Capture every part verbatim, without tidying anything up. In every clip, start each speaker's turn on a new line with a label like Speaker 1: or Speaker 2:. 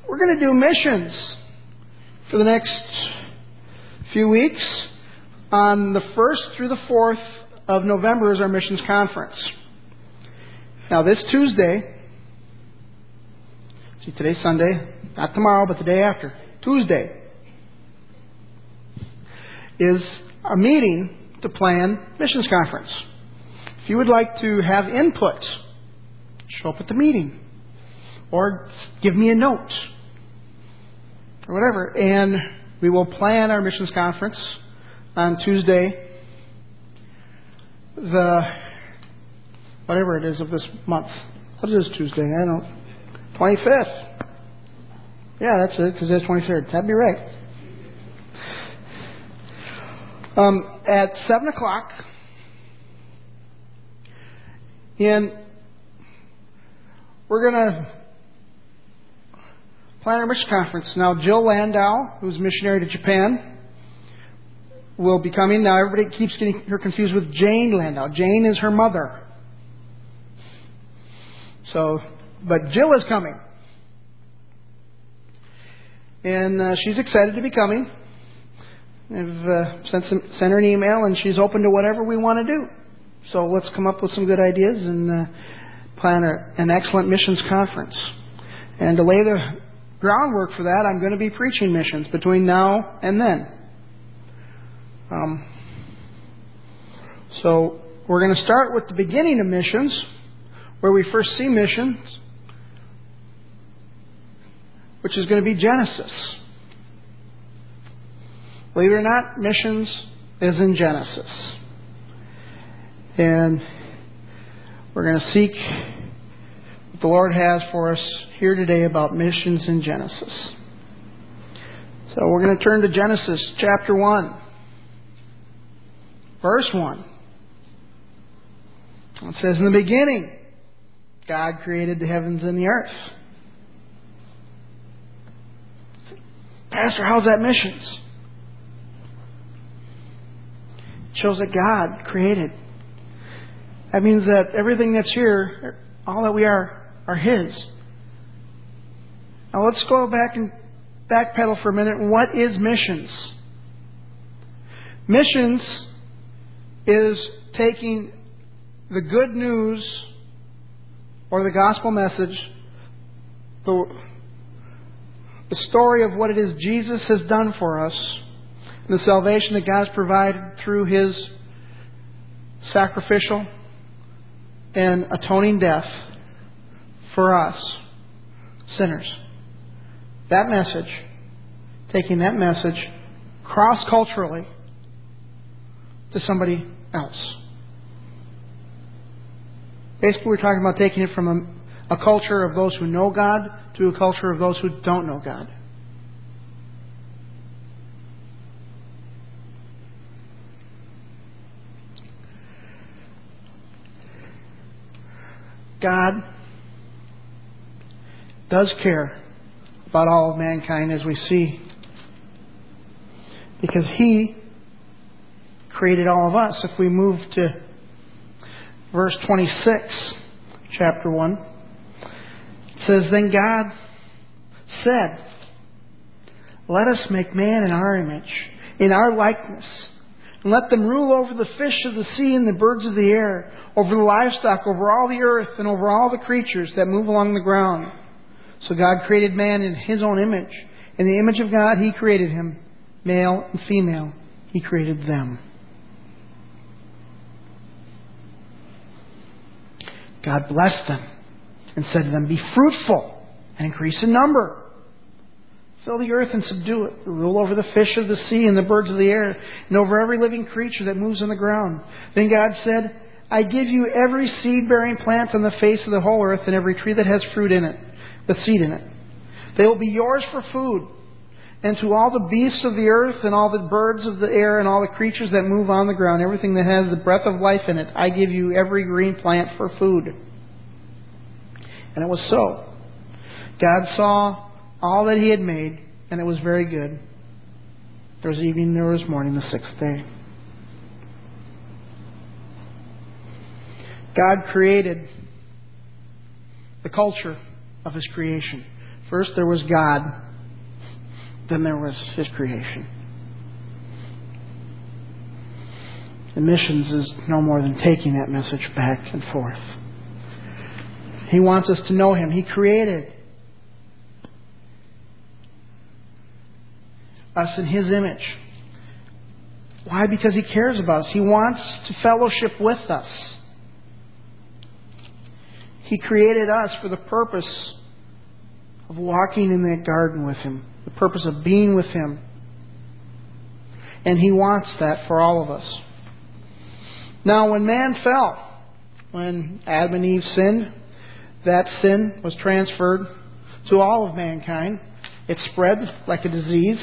Speaker 1: we're going to do missions for the next few weeks. On the first through the fourth of November is our missions conference. Now this Tuesday, see today's Sunday, not tomorrow, but the day after, Tuesday, is a meeting to plan missions conference. If you would like to have input, show up at the meeting. Or give me a note. Or whatever. And we will plan our missions conference on Tuesday, the whatever it is of this month. What is Tuesday? I don't know. twenty-fifth. Yeah, that's it, because it's twenty-third. That'd be right. Um, at seven o'clock. And we're going to plan our mission conference. Now, Jill Landau, who's a missionary to Japan, will be coming. Now, everybody keeps getting her confused with Jane Landau. Jane is her mother. So, but Jill is coming. And uh, she's excited to be coming. I've uh, sent, some, sent her an email, and she's open to whatever we want to do. So let's come up with some good ideas and uh, plan a, an excellent missions conference. And to lay the groundwork for that, I'm going to be preaching missions between now and then. Um, so we're going to start with the beginning of missions, where we first see missions, which is going to be Genesis. Believe it or not, missions is in Genesis. And we're going to seek what the Lord has for us here today about missions in Genesis. So we're going to turn to Genesis chapter one, verse one. It says, "In the beginning, God created the heavens and the earth." Pastor, how's that missions? It shows that God created. That means that everything that's here, all that we are, are His. Now let's go back and backpedal for a minute. What is missions? Missions is taking the good news or the gospel message, the, the story of what it is Jesus has done for us, and the salvation that God has provided through His sacrificial and atoning death for us, sinners. That message, taking that message cross-culturally to somebody else. Basically, we're talking about taking it from a, a culture of those who know God to a culture of those who don't know God. God does care about all of mankind, as we see, because He created all of us. If we move to verse twenty-six, chapter one, it says, "Then God said, 'Let us make man in our image, in our likeness, and let them rule over the fish of the sea and the birds of the air, over the livestock, over all the earth, and over all the creatures that move along the ground.' So God created man in His own image. In the image of God He created him. Male and female He created them." God blessed them and said to them, "Be fruitful and increase in number. Fill the earth and subdue it. Rule over the fish of the sea and the birds of the air, and over every living creature that moves on the ground." Then God said, "I give you every seed-bearing plant on the face of the whole earth, and every tree that has fruit in it, with seed in it. They will be yours for food. And to all the beasts of the earth, and all the birds of the air, and all the creatures that move on the ground, everything that has the breath of life in it, I give you every green plant for food." And it was so. God saw all that He had made, and it was very good. There was evening, there was morning, the sixth day. God created the culture of His creation. First there was God, then there was His creation. And missions is no more than taking that message back and forth. He wants us to know Him. He created us in His image. Why? Because He cares about us. He wants to fellowship with us. He created us for the purpose of walking in that garden with Him, the purpose of being with Him. And He wants that for all of us. Now, when man fell, when Adam and Eve sinned, that sin was transferred to all of mankind. It spread like a disease.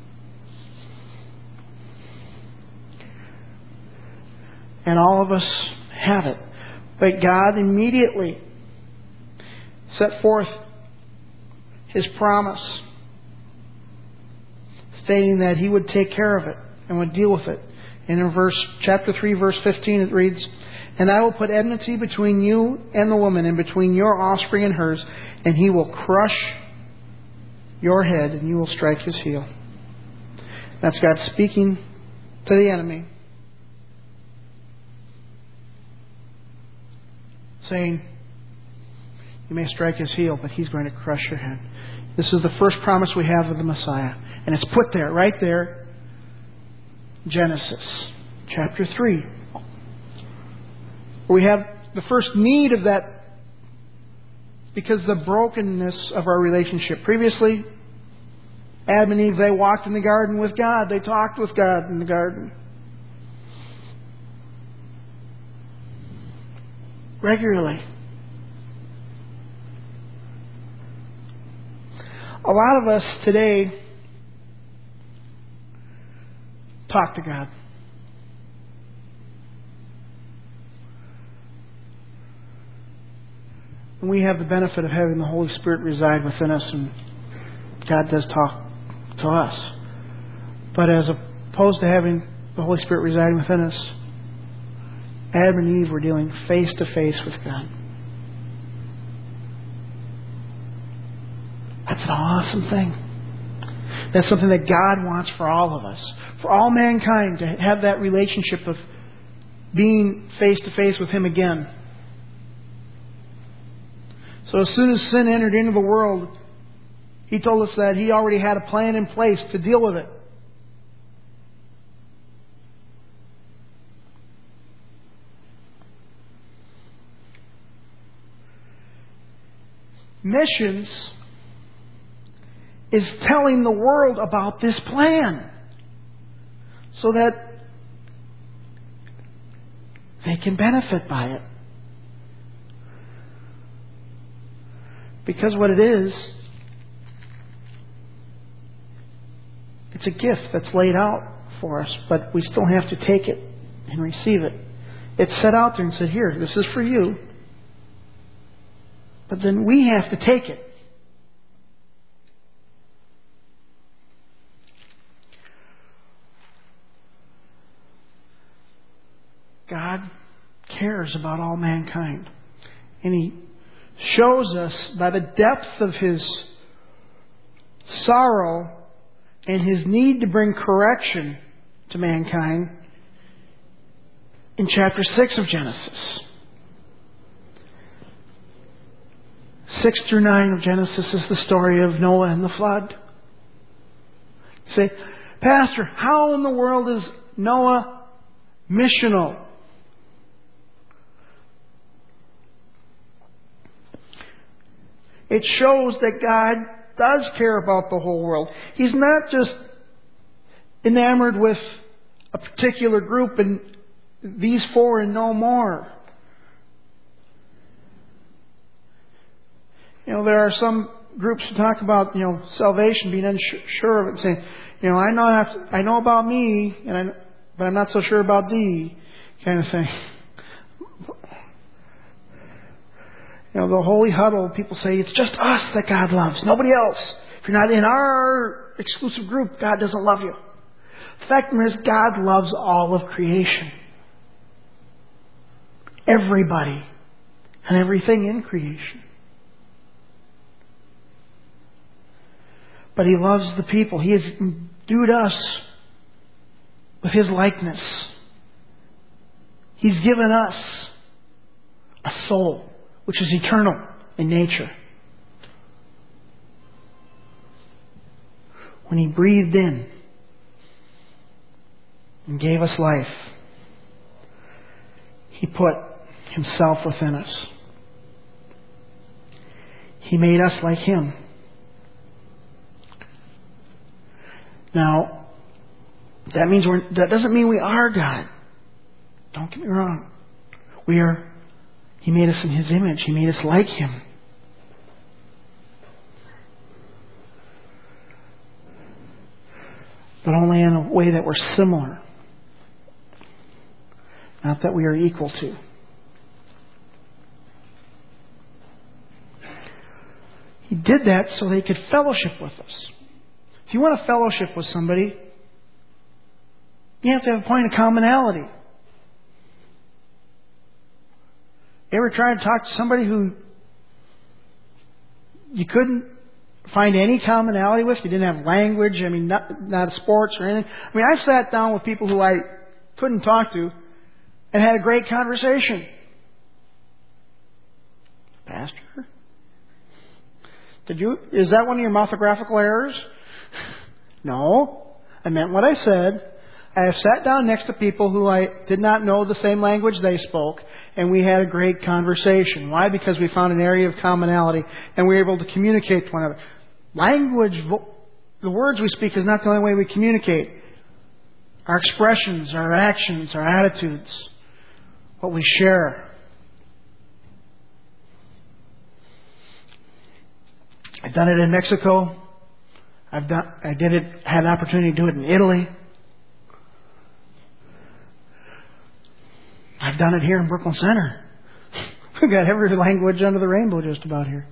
Speaker 1: And all of us have it. But God immediately set forth His promise, stating that He would take care of it and would deal with it. And in verse chapter three, verse fifteen, it reads, "And I will put enmity between you and the woman, and between your offspring and hers, and he will crush your head, and you will strike his heel." That's God speaking to the enemy, saying, you may strike his heel, but he's going to crush your head. This is the first promise we have of the Messiah. And it's put there, right there, Genesis chapter three. We have the first need of that because of the brokenness of our relationship. Previously, Adam and Eve, they walked in the garden with God. They talked with God in the garden regularly. A lot of us today talk to God. And we have the benefit of having the Holy Spirit reside within us, and God does talk to us. But as opposed to having the Holy Spirit residing within us, Adam and Eve were dealing face to face with God. That's an awesome thing. That's something that God wants for all of us. For all mankind to have that relationship of being face to face with Him again. So as soon as sin entered into the world, He told us that He already had a plan in place to deal with it. Missions is telling the world about this plan so that they can benefit by it. Because what it is, it's a gift that's laid out for us, but we still have to take it and receive it. It's set out there and said, here, this is for you. But then we have to take it. God cares about all mankind. And He shows us by the depth of His sorrow and His need to bring correction to mankind in chapter six of Genesis. Six through nine of Genesis is the story of Noah and the flood. You say, Pastor, how in the world is Noah missional? It shows that God does care about the whole world. He's not just enamored with a particular group and these four and no more. You know, there are some groups who talk about, you know, salvation, being unsure of it, saying, you know, I know I know about me, and I, but I'm not so sure about thee, kind of thing. You know, the holy huddle, people say, it's just us that God loves, nobody else. If you're not in our exclusive group, God doesn't love you. The fact is, God loves all of creation. Everybody and everything in creation. but He loves the people. He has endued us with His likeness. He's given us a soul which is eternal in nature. When He breathed in and gave us life, He put Himself within us. He made us like Him. Now, that means we're, that doesn't mean we are God. Don't get me wrong. We are. He made us in His image. He made us like Him. But only in a way that we're similar. Not that we are equal to. He did that so that He could fellowship with us. If you want to fellowship with somebody, you have to have a point of commonality. You ever tried to talk to somebody who you couldn't find any commonality with? You didn't have language, I mean, not, not sports or anything. I mean, I sat down with people who I couldn't talk to and had a great conversation. Pastor? Did you, is that one of your orthographical errors? No. I meant what I said. I have sat down next to people who I did not know the same language they spoke, and we had a great conversation. Why? Because we found an area of commonality, and we were able to communicate to one another. Language, the words we speak, is not the only way we communicate. Our expressions, our actions, our attitudes, what we share. I've done it in Mexico. I've done. I did it. Had an opportunity to do it in Italy. I've done it here in Brooklyn Center. We've got every language under the rainbow just about here.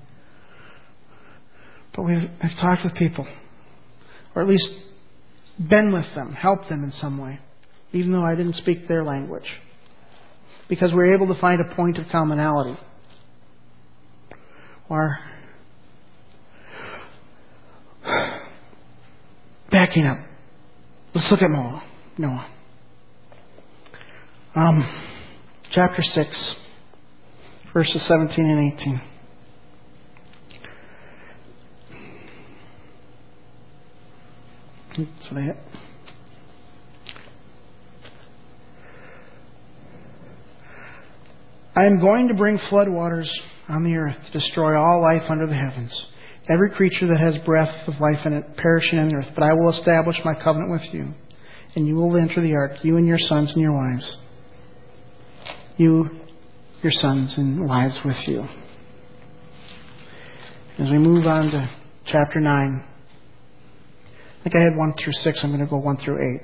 Speaker 1: But we've I've talked with people, or at least been with them, helped them in some way, even though I didn't speak their language, because we're able to find a point of commonality. Or backing up, let's look at Noah. Noah. Um, chapter six, verses seventeen and eighteen. That's what I hit. I am going to bring floodwaters on the earth to destroy all life under the heavens. Every creature that has breath of life in it perishing on the earth. But I will establish my covenant with you, and you will enter the ark, you and your sons and your wives. You, your sons and wives with you. As we move on to chapter nine, I think I had one through six. I'm going to go one through eight.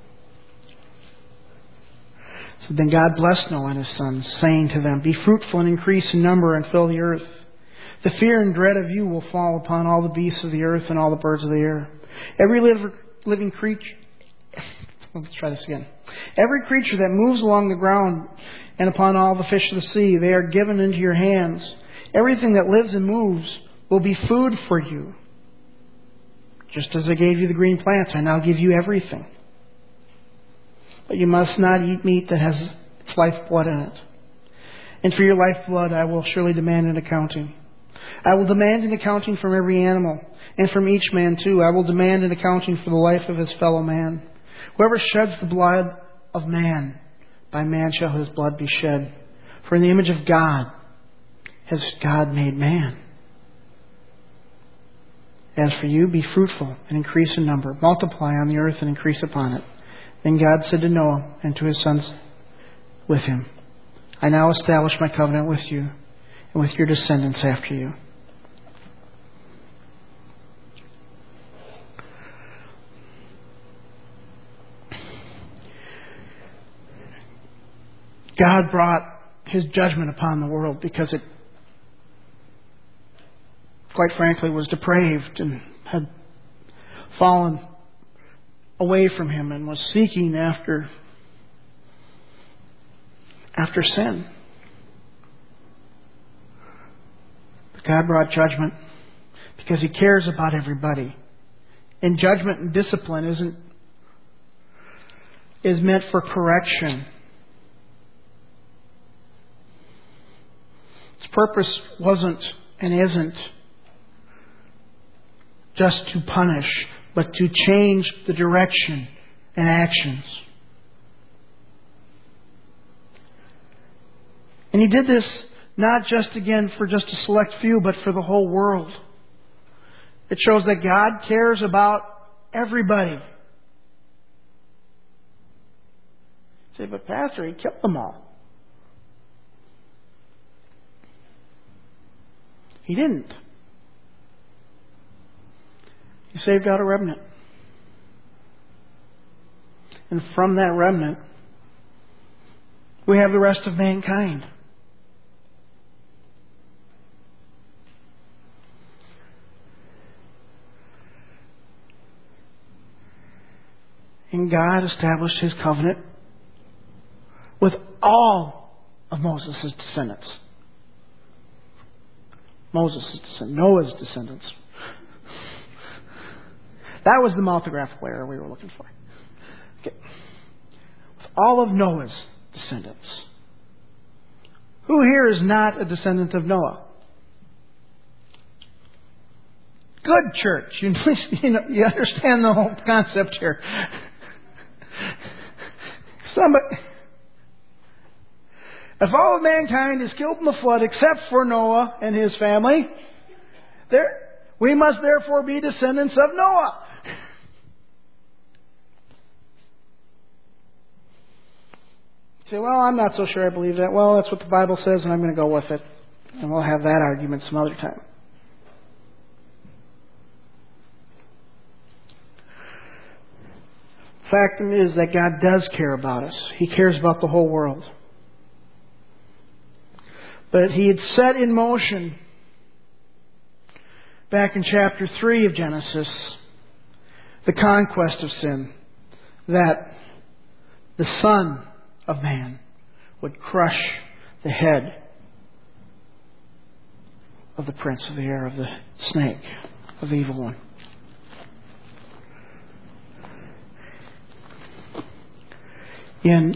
Speaker 1: So then God blessed Noah and his sons, saying to them, "Be fruitful and increase in number and fill the earth. The fear and dread of you will fall upon all the beasts of the earth and all the birds of the air. Every living creature..." Let's try this again. "Every creature that moves along the ground and upon all the fish of the sea, they are given into your hands. Everything that lives and moves will be food for you. Just as I gave you the green plants, I now give you everything. But you must not eat meat that has its lifeblood in it. And for your lifeblood I will surely demand an accounting. I will demand an accounting from every animal, and from each man too. I will demand an accounting for the life of his fellow man. Whoever sheds the blood of man, by man shall his blood be shed. For in the image of God has God made man. As for you, be fruitful and increase in number. Multiply on the earth and increase upon it." Then God said to Noah and to his sons with him, "I now establish my covenant with you and with your descendants after you." God brought His judgment upon the world because it, quite frankly, was depraved and had fallen away from Him and was seeking after after sin. But God brought judgment because He cares about everybody in judgment and discipline isn't is meant for correction. Its purpose wasn't and isn't just to punish, but to change the direction and actions. And He did this not just, again, for just a select few, but for the whole world. It shows that God cares about everybody. You say, but Pastor, He killed them all. He didn't. He saved out a remnant. And from that remnant, we have the rest of mankind. And God established His covenant with all of Moses' descendants. Moses' descendants, Noah's descendants. That was the multigraphical error we were looking for. Okay. With all of Noah's descendants. Who here is not a descendant of Noah? Good, church. You, you, know, you understand the whole concept here. Somebody, if all of mankind is killed in the flood except for Noah and his family, there, we must therefore be descendants of Noah. You say, well, I'm not so sure I believe that. Well, that's what the Bible says, and I'm going to go with it. And we'll have that argument some other time. Fact is that God does care about us. He cares about the whole world. But He had set in motion, back in chapter three of Genesis, the conquest of sin, that the Son of Man would crush the head of the prince of the air, of the snake, of the evil one. In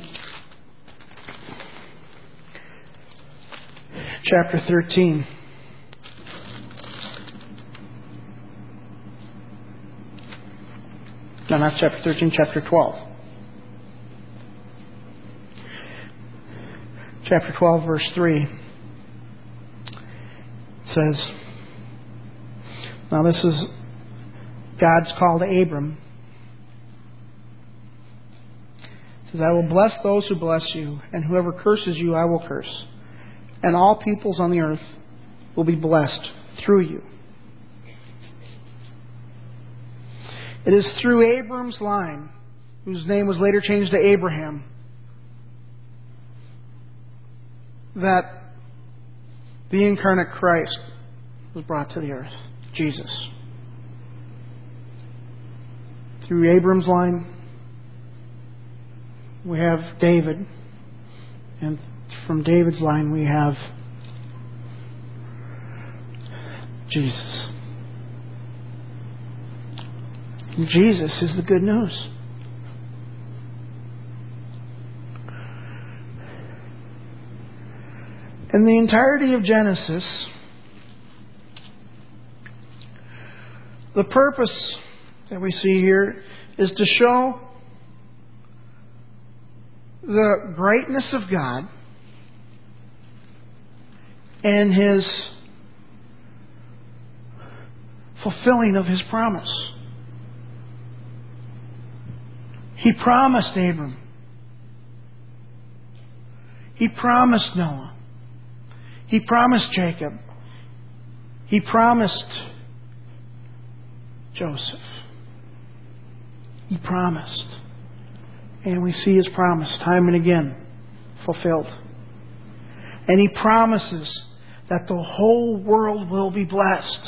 Speaker 1: chapter thirteen, no, not chapter thirteen, chapter twelve. Chapter twelve, verse three says, now this is God's call to Abram. It says, I will bless those who bless you, and whoever curses you, I will curse. And all peoples on the earth will be blessed through you. It is through Abram's line, whose name was later changed to Abraham, that the incarnate Christ was brought to the earth, Jesus. Through Abram's line, we have David, and from David's line we have Jesus. And Jesus is the good news. In the entirety of Genesis, the purpose that we see here is to show the greatness of God and His fulfilling of His promise. He promised Abram. He promised Noah. He promised Jacob. He promised Joseph. He promised. And we see His promise time and again fulfilled. And He promises that the whole world will be blessed.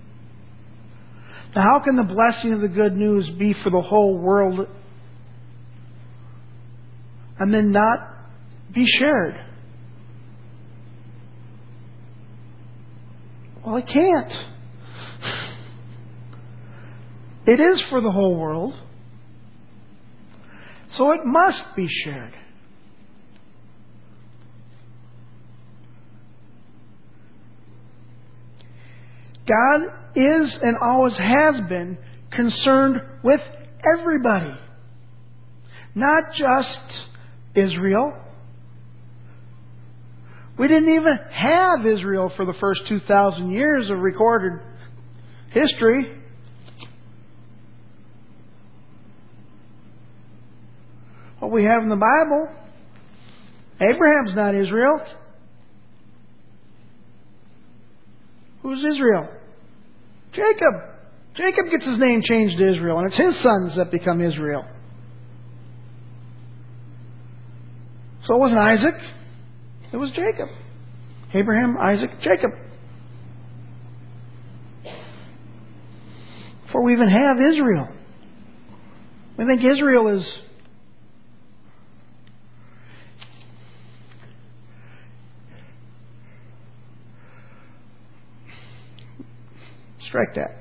Speaker 1: Now, how can the blessing of the good news be for the whole world and then not be shared? Well, it can't. It is for the whole world. So it must be shared. God is and always has been concerned with everybody. Not just Israel. We didn't even have Israel for the first two thousand years of recorded history. What we have in the Bible, Abraham's not Israel. Who's Israel? Jacob. Jacob gets his name changed to Israel, and it's his sons that become Israel. So it wasn't Isaac. It was Jacob. Abraham, Isaac, Jacob. Before we even have Israel. We think Israel is strike that.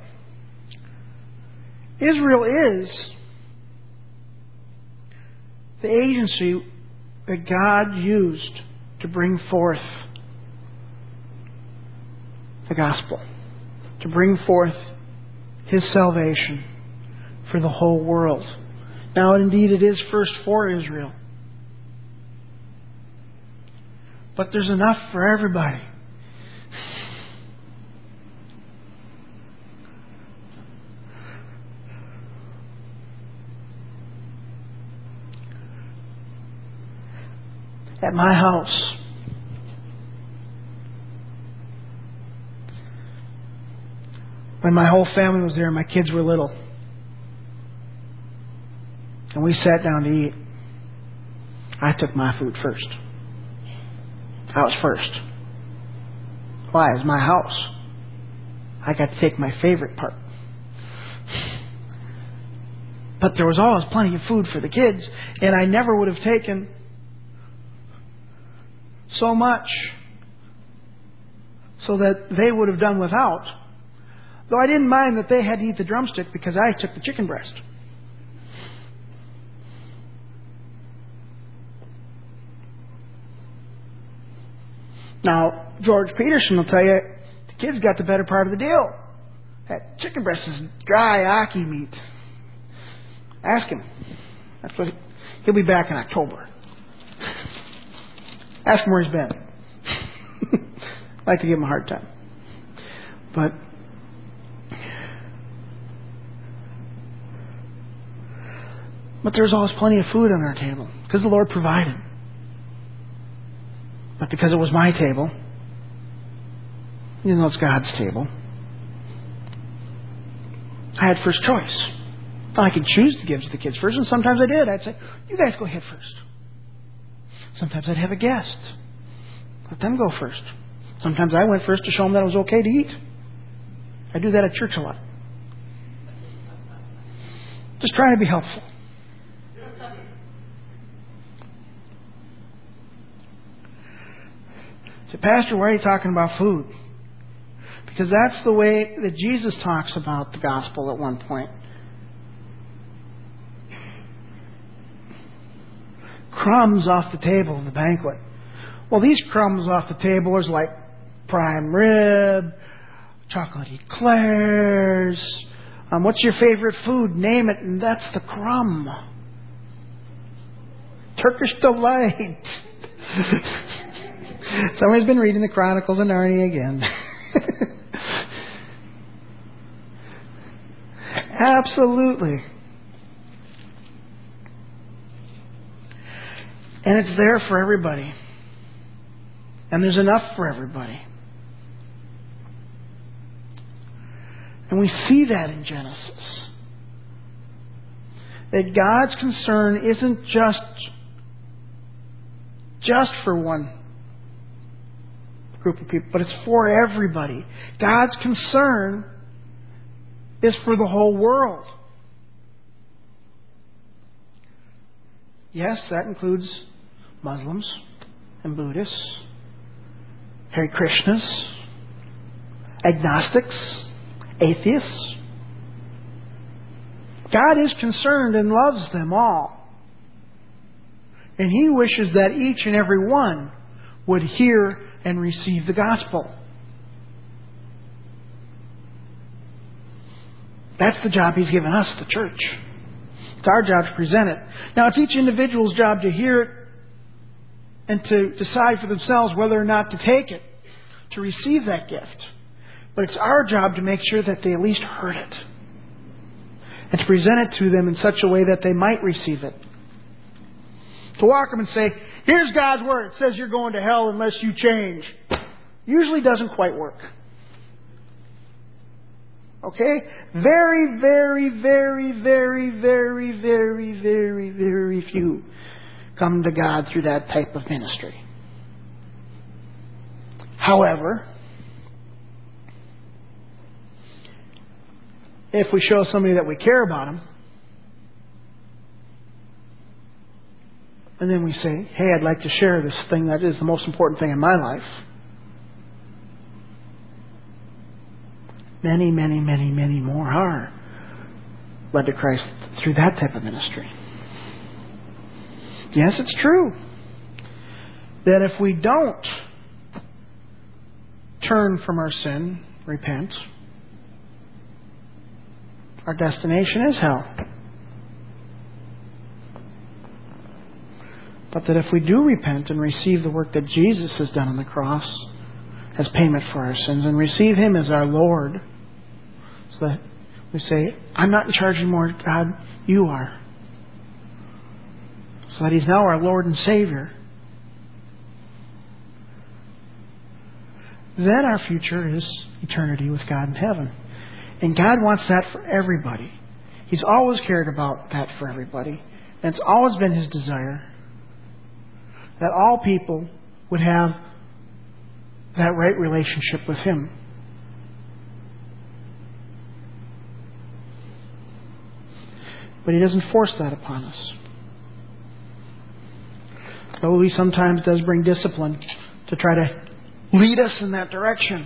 Speaker 1: Israel is the agency that God used to bring forth the gospel, to bring forth His salvation for the whole world. Now, indeed, it is first for Israel. But there's enough for everybody. At my house, when my whole family was there, my kids were little, and we sat down to eat, I took my food first. I was first. Why? It's my house. I got to take my favorite part. But there was always plenty of food for the kids, and I never would have taken so much so that they would have done without. Though I didn't mind that they had to eat the drumstick because I took the chicken breast. Now, George Peterson will tell you the kids got the better part of the deal. That chicken breast is dry aki meat. Ask him. That's what he, he'll be back in October. Ask him where he's been. I like to give him a hard time. But but there's always plenty of food on our table because the Lord provided. But because it was my table, even though it's God's table, I had first choice. I could choose to give to the kids first, and sometimes I did. I'd say, you guys go ahead first. Sometimes I'd have a guest. Let them go first. Sometimes I went first to show them that it was okay to eat. I do that at church a lot. Just trying to be helpful. So, Pastor, why are you talking about food? Because that's the way that Jesus talks about the gospel at one point. Crumbs off the table in the banquet. Well, these crumbs off the table is like prime rib, chocolate eclairs. Um, what's your favorite food? Name it, and that's the crumb. Turkish delight. Somebody's been reading the Chronicles of Narnia again. Absolutely. And it's there for everybody. And there's enough for everybody. And we see that in Genesis. That God's concern isn't just, just for one group of people, but it's for everybody. God's concern is for the whole world. Yes, that includes Muslims and Buddhists, Hare Krishnas, agnostics, atheists. God is concerned and loves them all. And He wishes that each and every one would hear and receive the gospel. That's the job He's given us, the church. It's our job to present it. Now, it's each individual's job to hear it and to decide for themselves whether or not to take it, to receive that gift. But it's our job to make sure that they at least heard it and to present it to them in such a way that they might receive it. To walk them and say, here's God's Word. It says you're going to hell unless you change. Usually doesn't quite work. Okay? Very, very, very, very, very, very, very, very few come to God through that type of ministry. However, if we show somebody that we care about them, and then we say, hey, I'd like to share this thing that is the most important thing in my life. Many, many, many, many more are led to Christ through that type of ministry. Yes, it's true that if we don't turn from our sin, repent, our destination is hell. But that if we do repent and receive the work that Jesus has done on the cross as payment for our sins and receive Him as our Lord, so that we say, I'm not in charge anymore, God, You are. So that He's now our Lord and Savior. Then our future is eternity with God in heaven. And God wants that for everybody. He's always cared about that for everybody. And it's always been His desire that all people would have that right relationship with Him. But He doesn't force that upon us. Though He sometimes does bring discipline to try to lead us in that direction.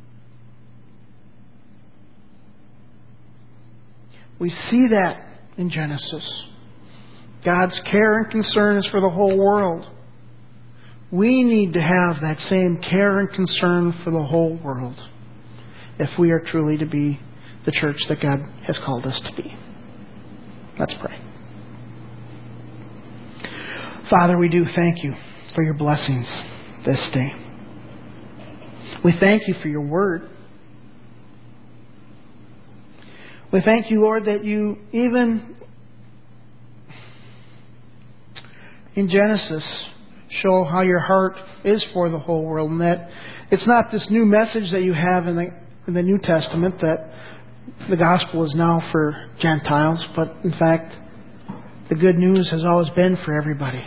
Speaker 1: We see that in Genesis. God's care and concern is for the whole world. We need to have that same care and concern for the whole world if we are truly to be the church that God has called us to be. Let's pray. Father, we do thank You for Your blessings this day. We thank You for Your Word. We thank You, Lord, that You, even in Genesis, show how Your heart is for the whole world, and that it's not this new message that You have in the, in the New Testament that the gospel is now for Gentiles, but in fact, the good news has always been for everybody.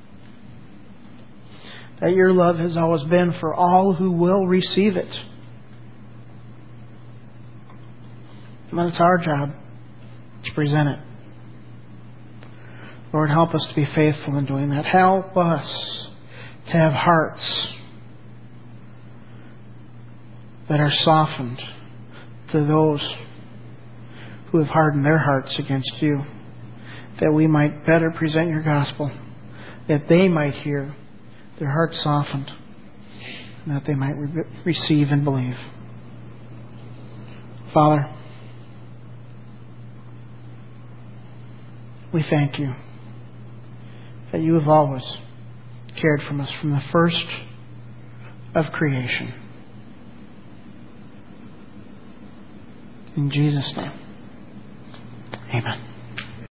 Speaker 1: That Your love has always been for all who will receive it. And it's our job to present it. Lord, help us to be faithful in doing that. Help us to have hearts that are softened to those who have hardened their hearts against You, that we might better present Your gospel, that they might hear, their hearts softened, and that they might re- receive and believe. Father, we thank You that You have always cared for us from the first of creation. In Jesus' name, amen.